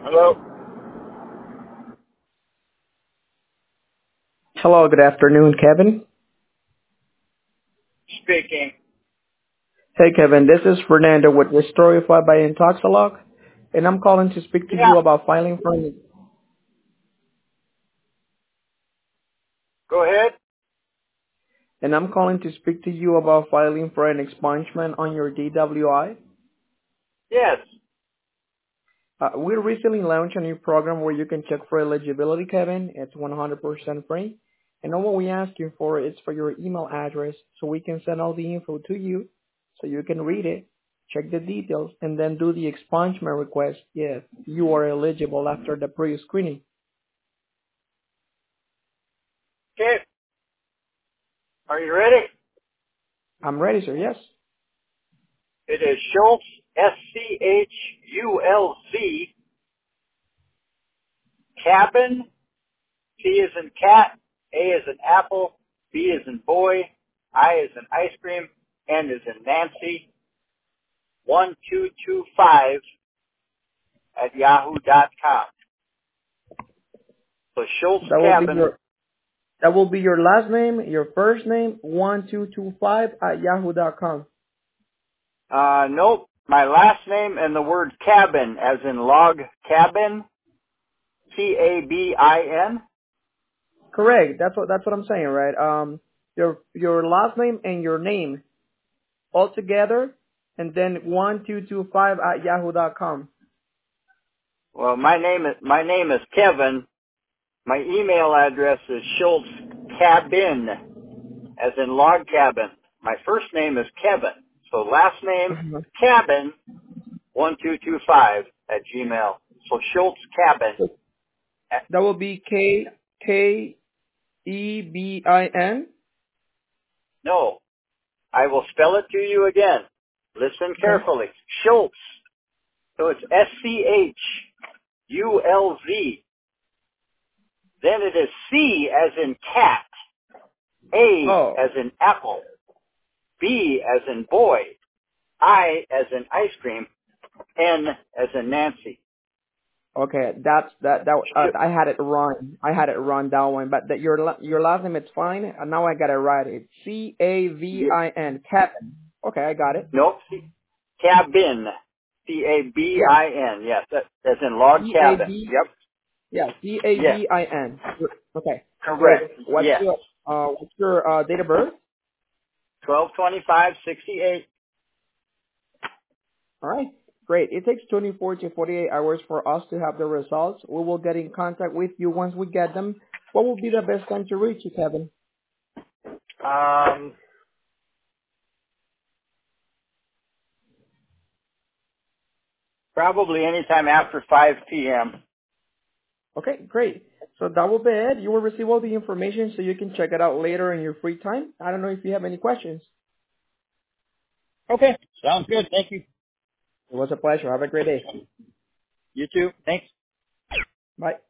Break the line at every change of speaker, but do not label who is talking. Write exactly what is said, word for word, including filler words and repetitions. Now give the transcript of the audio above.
Hello.
Hello, good afternoon, Kevin.
Speaking.
Hey, Kevin, this is Fernando with Restorify by Intoxilog, and I'm calling to speak to you
Yeah.
about filing for an,
Go ahead.
and I'm calling to speak to you about filing for an expungement on your D W I.
Yes.
Uh, we recently launched a new program where you can check for eligibility, Kevin. It's one hundred percent free. And all what we ask you for is for your email address so we can send all the info to you so you can read it, check the details, and then do the expungement request if you are eligible after the pre-screening.
Okay. Are you ready?
I'm ready, sir. Yes.
It is Schultz, S C H U L Z, Cabin, C is in cat, A is in apple, B is in boy, I is in ice cream, N is in Nancy, one two two five at yahoo dot com. So Schultz
That will be
Cabin,
your that will be your last name, your first name, one two two five at yahoo dot com.
uh, nope, my last name and the word cabin as in log cabin, C A B I N.
Correct. That's what that's what I'm saying, right? Um, your your last name and your name all together, and then one two two five at yahoo dot com.
Well, my name is my name is Kevin. My email address is Schultz Cabin, as in log cabin. My first name is Kevin, so last name
Mhm.
Cabin one two two five at Gmail. So Schultz Cabin.
So that will be K K E B I N.
No, I will spell it to you again. Listen
Okay.
carefully. Schultz. So it's S C H U L Z. Then it is C as in cat, A
Oh,
as in apple, B as in boy, I as in ice cream, N as in Nancy.
okay. That's that that uh,
Sh-
I had it wrong. I had it wrong that one, but that your la- your last name it's fine. And now I got it right. It's C A V I N. Kevin. Okay, I got it.
Nope. C- cabin. C A B
Yeah.
I N. Yes, that, that's in log
C A
cabin.
B.
Yep.
Yeah. C A
Yes.
B I N. Okay. Great.
Correct.
What's
Yes.
your uh what's your uh date of birth?
twelve twenty-five sixty-eight.
All right. Great. It takes twenty-four to forty-eight hours for us to have the results. We will get in contact with you once we get them. What will be the best time to reach you, Kevin?
Um, probably anytime after five p.m.
Okay, great. So that will be it. You will receive all the information so you can check it out later in your free time. I don't know if you have any questions.
Okay. Sounds good. Thank you.
It was a pleasure. Have a great day.
You too. Thanks.
Bye.